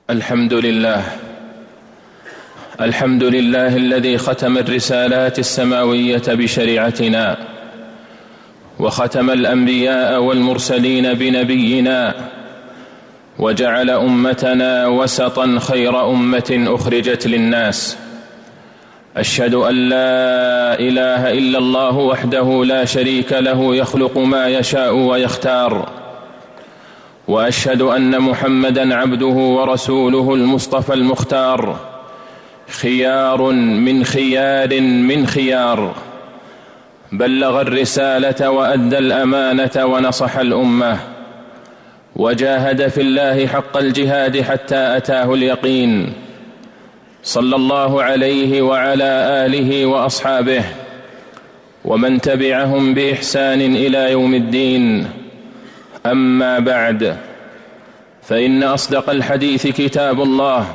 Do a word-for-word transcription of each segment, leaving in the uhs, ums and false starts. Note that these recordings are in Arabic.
الحمد لله الحمد لله الذي ختم الرسالات السماوية بشريعتنا، وختم الأنبياء والمرسلين بنبينا، وجعل أمتنا وسطا خير أمة أخرجت للناس. أشهد أن لا إله إلا الله وحده لا شريك له يخلق ما يشاء ويختار، وأشهد أن محمدًا عبده ورسوله المصطفى المختار، خيار من خيار من خيار، بلغ الرسالة وأدى الأمانة ونصح الأمة، وجاهد في الله حق الجهاد حتى أتاه اليقين، صلى الله عليه وعلى آله وأصحابه ومن تبعهم بإحسان إلى يوم الدين. أما بعد، فإن أصدق الحديث كتاب الله،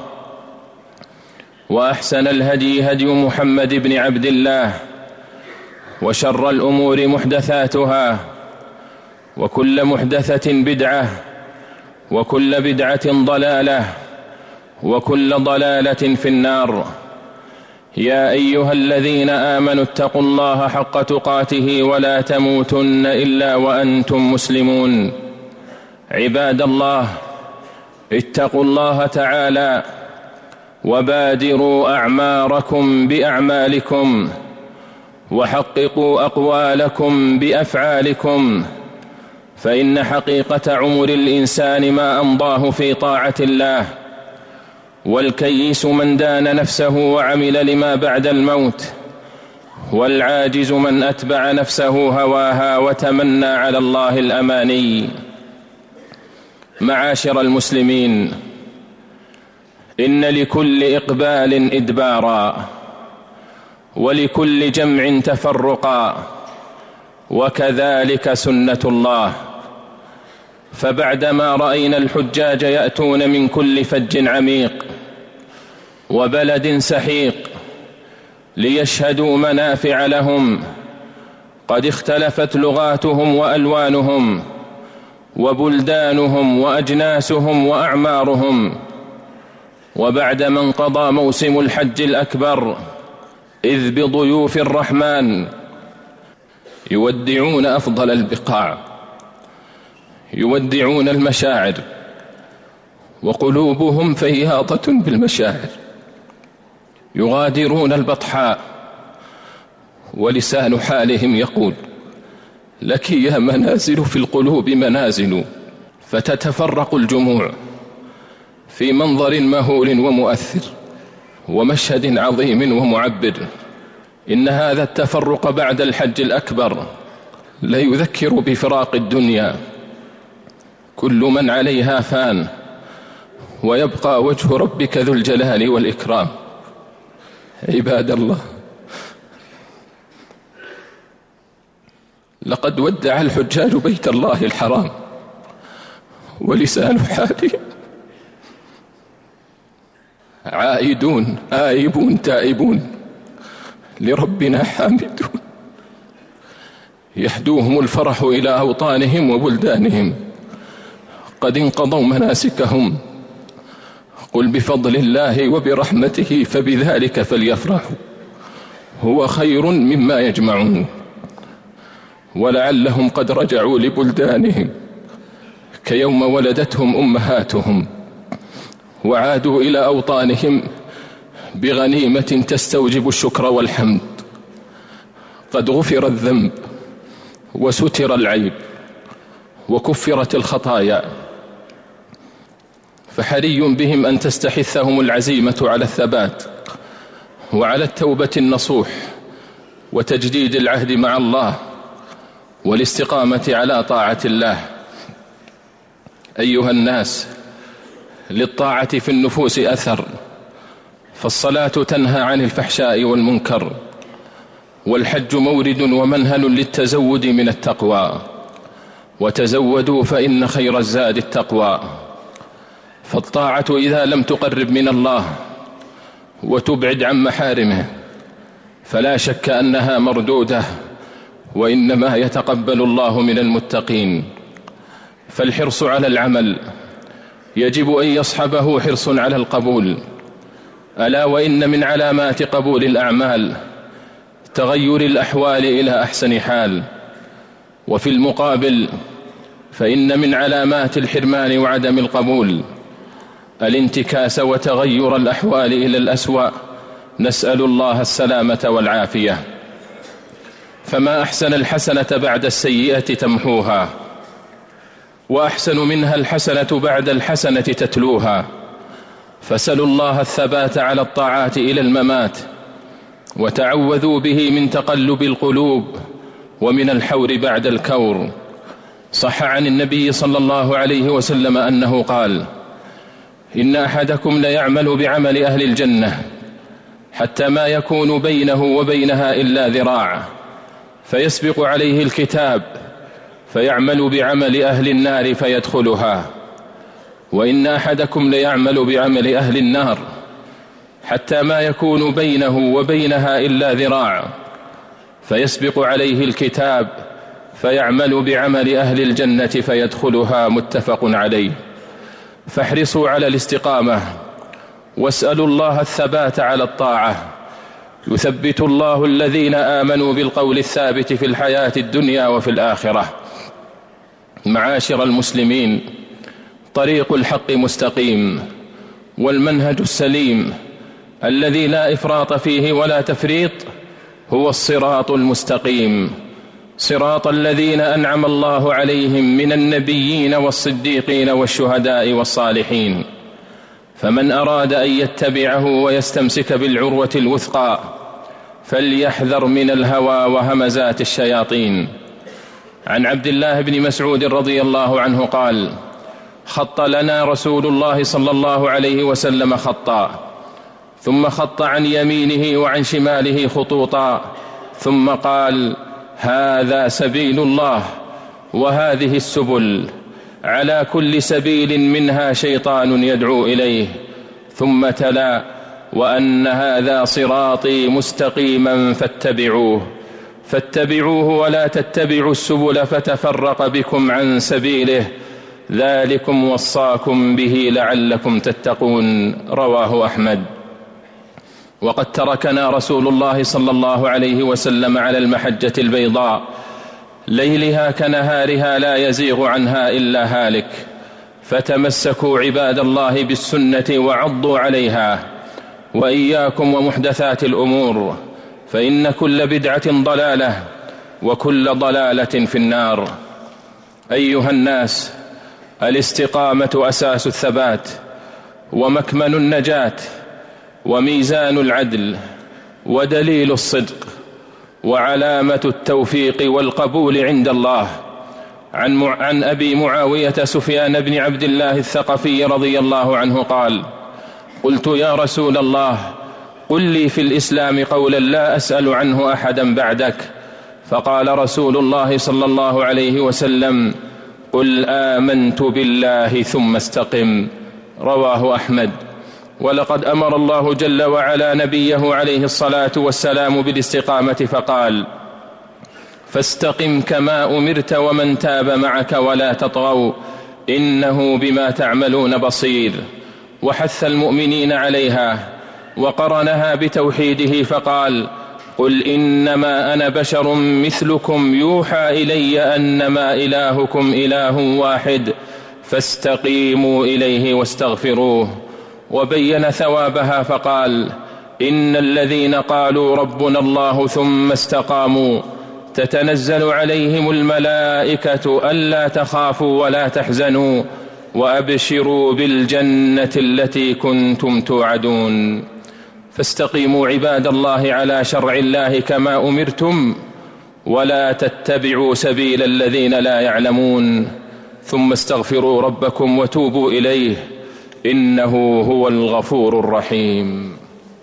وأحسن الهدي هدي محمد بن عبد الله، وشر الأمور محدثاتها، وكل محدثة بدعة، وكل بدعة ضلالة، وكل ضلالة في النار. يا أيها الذين آمنوا اتقوا الله حق تقاته ولا تموتن إلا وأنتم مسلمون. عباد الله، اتقوا الله تعالى وبادروا أعماركم بأعمالكم، وحققوا أقوالكم بأفعالكم، فإن حقيقة عمر الإنسان ما أمضاه في طاعة الله، والكيس من دان نفسه وعمل لما بعد الموت، والعاجز من أتبع نفسه هواها وتمنى على الله الأماني. معاشر المسلمين، إن لكل إقبال إدبارا، ولكل جمع تفرقا، وكذلك سنة الله. فبعدما رأينا الحجاج يأتون من كل فج عميق وبلد سحيق ليشهدوا منافع لهم، قد اختلفت لغاتهم وألوانهم وبلدانهم وأجناسهم وأعمارهم، وبعدما انقضى موسم الحج الأكبر، إذ بضيوف الرحمن يودعون أفضل البقاع، يودعون المشاعر، وقلوبهم فياضة بالمشاعر، يغادرون البطحاء، ولسان حالهم يقول: لك يا منازل في القلوب منازل. فتتفرق الجموع في منظر مهول ومؤثر، ومشهد عظيم ومعبر. إن هذا التفرق بعد الحج الأكبر لا يذكر بفراق الدنيا. كل من عليها فان، ويبقى وجه ربك ذو الجلال والإكرام. عباد الله، لقد ودع الحجاج بيت الله الحرام، ولسان حالهم عائدون آيبون تائبون لربنا حامدون، يهدوهم الفرح إلى أوطانهم وبلدانهم. قد انقضوا مناسكهم، قل بفضل الله وبرحمته فبذلك فليفرحوا، هو خير مما يجمعون. ولعلهم قد رجعوا لبلدانهم كيوم ولدتهم أمهاتهم، وعادوا إلى أوطانهم بغنيمة تستوجب الشكر والحمد. قد غفر الذنب وستر العيب وكفرت الخطايا، فحري بهم أن تستحثهم العزيمة على الثبات وعلى التوبة النصوح وتجديد العهد مع الله والاستقامة على طاعة الله. أيها الناس، للطاعة في النفوس أثر، فالصلاة تنهى عن الفحشاء والمنكر، والحج مورد ومنهل للتزود من التقوى، وتزودوا فإن خير الزاد التقوى. فالطاعة إذا لم تقرب من الله وتبعد عن محارمه فلا شك أنها مردودة، وإنما يتقبل الله من المتقين. فالحرص على العمل يجب أن يصحبه حرص على القبول. ألا وإن من علامات قبول الأعمال تغير الأحوال إلى أحسن حال. وفي المقابل فإن من علامات الحرمان وعدم القبول الانتكاس وتغير الأحوال إلى الأسوأ، نسأل الله السلامة والعافية. فما أحسن الحسنة بعد السيئة تمحوها، وأحسن منها الحسنة بعد الحسنة تتلوها. فسلوا الله الثبات على الطاعات إلى الممات، وتعوذوا به من تقلب القلوب ومن الحور بعد الكور. صح عن النبي صلى الله عليه وسلم أنه قال: إن أحدكم ليعمل بعمل أهل الجنة حتى ما يكون بينه وبينها إلا ذراع، فيسبق عليه الكتاب فيعمل بعمل أهل النار فيدخلها. وإن أحدكم ليعمل بعمل أهل النار حتى ما يكون بينه وبينها إلا ذراع، فيسبق عليه الكتاب فيعمل بعمل أهل الجنة فيدخلها. متفق عليه. فاحرصوا على الاستقامة، واسألوا الله الثبات على الطاعة، يثبت الله الذين آمنوا بالقول الثابت في الحياة الدنيا وفي الآخرة. معاشر المسلمين، طريق الحق مستقيم، والمنهج السليم الذي لا إفراط فيه ولا تفريط هو الصراط المستقيم، صراط الذين أنعم الله عليهم من النبيين والصديقين والشهداء والصالحين. فمن أراد أن يتبعه ويستمسك بالعروة الوثقى فليحذر من الهوى وهمزات الشياطين. عن عبد الله بن مسعود رضي الله عنه قال: خط لنا رسول الله صلى الله عليه وسلم خطا، ثم خط عن يمينه وعن شماله خطوطا، ثم قال: هذا سبيل الله، وهذه السبل، على كل سبيل منها شيطان يدعو إليه. ثم تلا: وأن هذا صراطي مستقيما فاتبعوه فاتبعوه ولا تتبعوا السبل فتفرق بكم عن سبيله، ذلكم وصاكم به لعلكم تتقون. رواه أحمد. وقد تركنا رسول الله صلى الله عليه وسلم على المحجة البيضاء ليلها كنهارها لا يزيغ عنها إلا هالك، فتمسكوا عباد الله بالسنة وعضوا عليها، وإياكم ومحدثات الأمور، فإن كل بدعة ضلالة وكل ضلالة في النار. أيها الناس، الاستقامة أساس الثبات ومكمن النجاة وميزان العدل ودليل الصدق وعلامة التوفيق والقبول عند الله. عن, عن أبي معاوية سفيان بن عبد الله الثقفي رضي الله عنه قال: قلت يا رسول الله، قل لي في الإسلام قولا لا أسأل عنه أحدا بعدك. فقال رسول الله صلى الله عليه وسلم: قل آمنت بالله ثم استقم. رواه أحمد. ولقد أمر الله جل وعلا نبيه عليه الصلاة والسلام بالاستقامة فقال: فاستقم كما أمرت ومن تاب معك ولا تطغوا إنه بما تعملون بصير. وحث المؤمنين عليها وقرنها بتوحيده فقال: قل إنما أنا بشر مثلكم يوحى إلي أنما إلهكم إله واحد فاستقيموا إليه واستغفروه. وبين ثوابها فقال: إن الذين قالوا ربنا الله ثم استقاموا تتنزل عليهم الملائكة ألا تخافوا ولا تحزنوا وأبشروا بالجنة التي كنتم توعدون. فاستقيموا عباد الله على شرع الله كما أمرتم، ولا تتبعوا سبيل الذين لا يعلمون، ثم استغفروا ربكم وتوبوا إليه إنه هو الغفور الرحيم.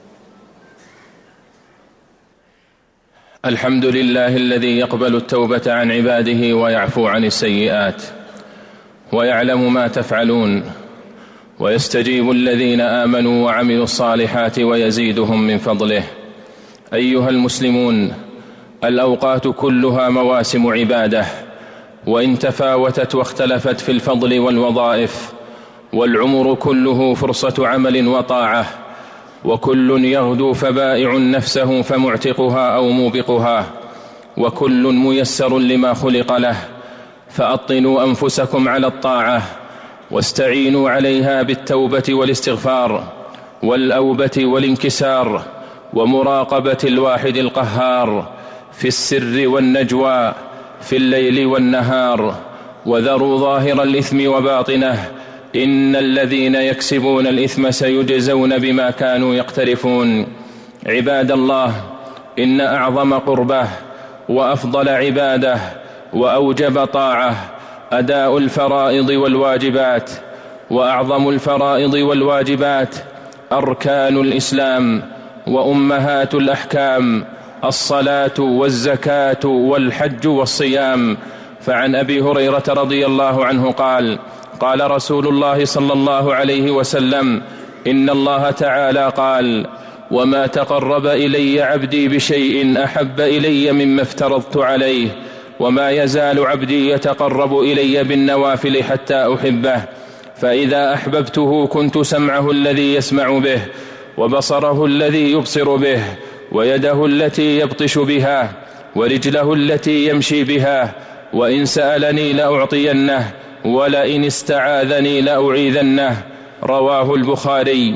الحمد لله الذي يقبل التوبة عن عباده ويعفو عن السيئات ويعلم ما تفعلون، ويستجيب الذين آمنوا وعملوا الصالحات ويزيدهم من فضله. أيها المسلمون، الأوقات كلها مواسم عبادة، وإن تفاوتت واختلفت في الفضل والوظائف، والعمر كله فرصة عمل وطاعة، وكل يغدو فبائع نفسه فمعتقها أو موبقها، وكل ميسر لما خلق له. فأطنوا أنفسكم على الطاعة، واستعينوا عليها بالتوبة والاستغفار والأوبة والانكسار ومراقبة الواحد القهار في السر والنجوى، في الليل والنهار. وذروا ظاهر الإثم وباطنه، إن الذين يكسبون الإثم سيجزون بما كانوا يقترفون. عباد الله، إن أعظم قربه وأفضل عباده وأوجب طاعة أداء الفرائض والواجبات. وأعظم الفرائض والواجبات أركان الإسلام وأمهات الأحكام: الصلاة والزكاة والحج والصيام. فعن أبي هريرة رضي الله عنه قال: قال رسول الله صلى الله عليه وسلم: إن الله تعالى قال: وما تقرب إلي عبدي بشيء أحب إلي مما افترضت عليه، وما يزال عبدي يتقرب إلي بالنوافل حتى أحبه، فإذا أحببته كنت سمعه الذي يسمع به، وبصره الذي يبصر به، ويده التي يبطش بها، ورجله التي يمشي بها، وإن سألني لأعطينه، ولئن استعاذني لأعيذنه. رواه البخاري.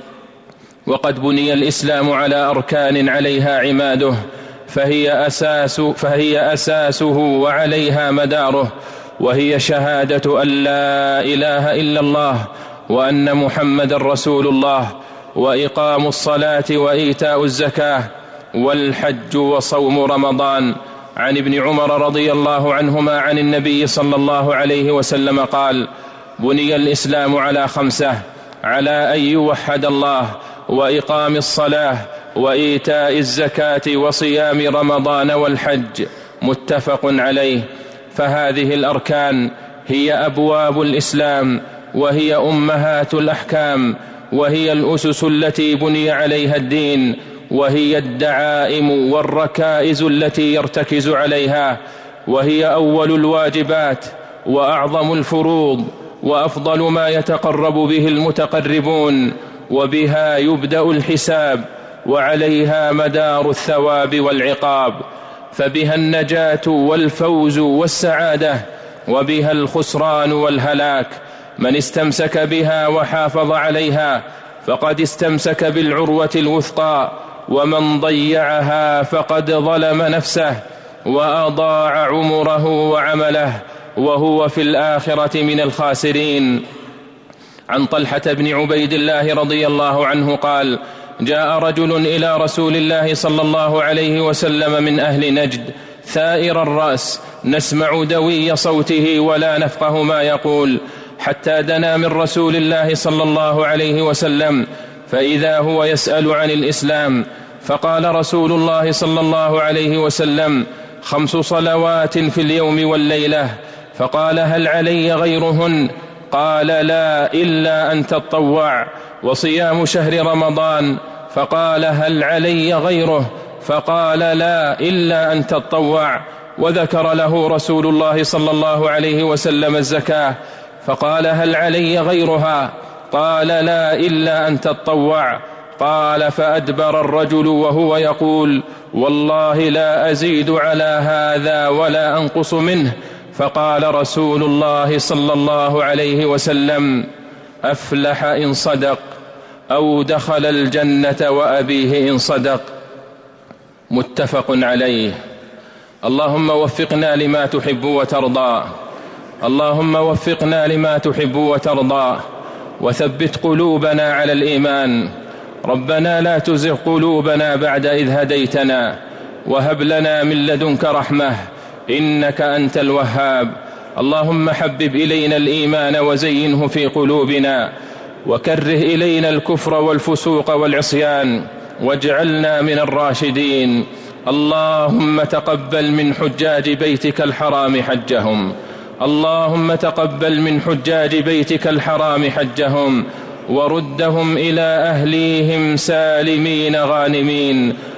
وقد بني الإسلام على أركان عليها عماده، فهي أساس فهي أساسه وعليها مداره، وهي شهادة أن لا إله إلا الله وأن محمد رسول الله، وإقام الصلاة وإيتاء الزكاة والحج وصوم رمضان. عن ابن عمر رضي الله عنهما عن النبي صلى الله عليه وسلم قال: بني الإسلام على خمسة: على أن يوحد الله، وإقام الصلاة، وإيتاء الزكاة، وصيام رمضان والحج. متفق عليه. فهذه الأركان هي أبواب الإسلام، وهي أمهات الأحكام، وهي الأسس التي بني عليها الدين، وهي الدعائم والركائز التي يرتكز عليها، وهي أول الواجبات وأعظم الفروض وأفضل ما يتقرب به المتقربون، وبها يبدأ الحساب، وعليها مدار الثواب والعقاب. فبها النجاة والفوز والسعادة، وبها الخسران والهلاك. من استمسك بها وحافظ عليها فقد استمسك بالعروة الوثقى، ومن ضيعها فقد ظلم نفسه وأضاع عمره وعمله، وهو في الآخرة من الخاسرين. عن طلحة بن عبيد الله رضي الله عنه قال: جاء رجل إلى رسول الله صلى الله عليه وسلم من أهل نجد ثائر الرأس، نسمع دوي صوته ولا نفقه ما يقول، حتى دنا من رسول الله صلى الله عليه وسلم، فإذا هو يسأل عن الإسلام. فقال رسول الله صلى الله عليه وسلم: خمس صلوات في اليوم والليلة. فقال: هل علي غيرهن؟ قال: لا، إلا أن تطوع. وصيام شهر رمضان. فقال: هل علي غيره؟ فقال: لا، إلا أن تطوع. وذكر له رسول الله صلى الله عليه وسلم الزكاة، فقال: هل علي غيرها؟ قال: لا، إلا أن تطوع. قال: فأدبر الرجل وهو يقول: والله لا أزيد على هذا ولا أنقص منه. فقال رسول الله صلى الله عليه وسلم: أفلح إن صدق، أو دخل الجنة وأبيه إن صدق. متفق عليه. اللهم وفقنا لما تحب وترضى، اللهم وفقنا لما تحب وترضى، وثبت قلوبنا على الإيمان. ربنا لا تزغ قلوبنا بعد إذ هديتنا، وهب لنا من لدنك رحمة، إنك أنت الوهاب. اللهم حبب إلينا الإيمان وزينه في قلوبنا، وكره إلينا الكفر والفسوق والعصيان، واجعلنا من الراشدين. اللهم تقبل من حجاج بيتك الحرام حجهم، اللهم تقبل من حجاج بيتك الحرام حجهم، وردهم إلى أهليهم سالمين غانمين.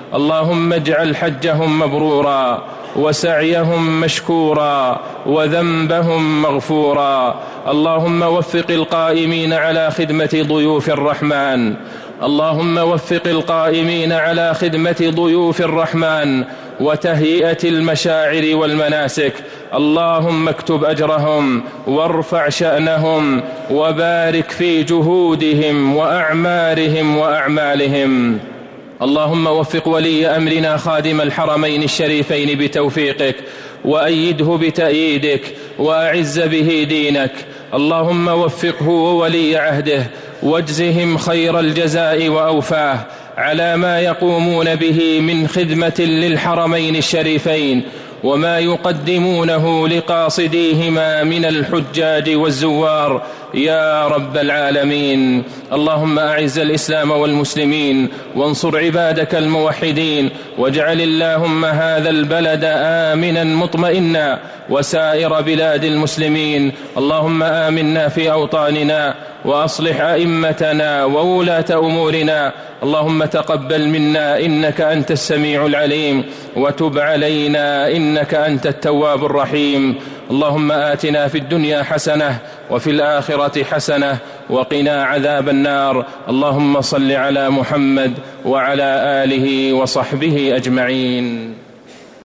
اللهم اجعل حجهم مبرورا وسعيهم مشكورا وذنبهم مغفورا. اللهم وفق القائمين على خدمة ضيوف الرحمن اللهم وفق القائمين على خدمة ضيوف الرحمن وتهيئة المشاعر والمناسك. اللهم اكتب أجرهم وارفع شأنهم وبارك في جهودهم وأعمارهم وأعمالهم. اللهم وفق ولي أمرنا خادم الحرمين الشريفين بتوفيقك وأيده بتأييدك وأعز به دينك. اللهم وفقه وولي عهده واجزهم خير الجزاء وأوفاه على ما يقومون به من خدمة للحرمين الشريفين وما يقدمونه لقاصديهما من الحجاج والزوار يا رب العالمين. اللهم أعز الإسلام والمسلمين وانصر عبادك الموحدين واجعل اللهم هذا البلد آمنا مطمئنا وسائر بلاد المسلمين. اللهم آمنا في أوطاننا وأصلح أئمتنا وولاة أمورنا. اللهم تقبل منا إنك أنت السميع العليم وتب علينا إنك أنت التواب الرحيم. اللهم آتنا في الدنيا حسنة وفي الآخرة حسنة وقنا عذاب النار. اللهم صل على محمد وعلى آله وصحبه أجمعين.